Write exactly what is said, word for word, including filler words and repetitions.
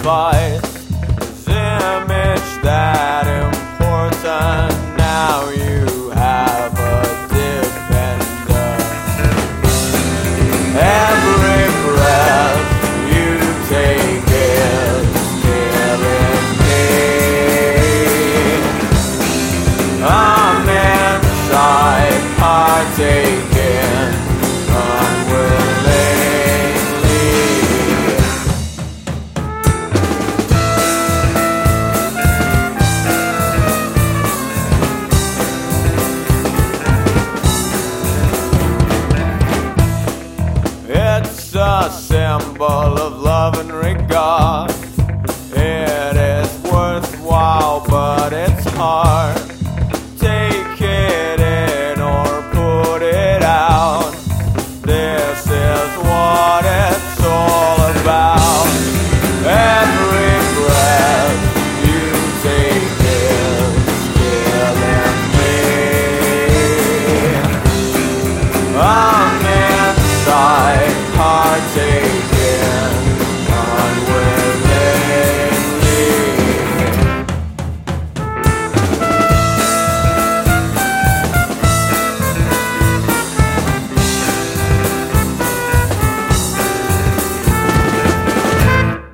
sacrifice his image that important. Now you have a defender. Every breath you take is killing me. I'm inside, partaking unwillingly. It's a symbol of love and regard.